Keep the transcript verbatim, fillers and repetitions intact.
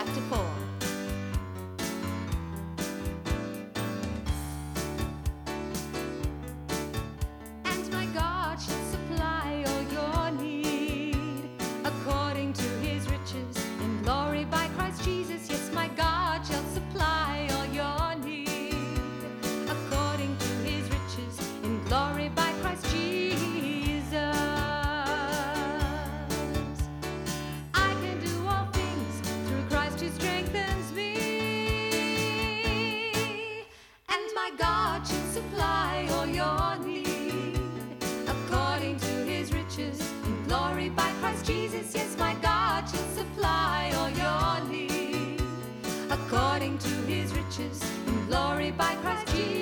chapter four. And my God shall supply all your need according to his riches in glory by Christ Jesus. Yes, my God shall supply all your need according to his riches in glory by Christ Jesus. I can do all things through Christ who strengthens me. And my God shall supply all your need according to his riches in glory by Christ Jesus. Yes, my God shall supply all your need according to his riches in glory by Christ Jesus.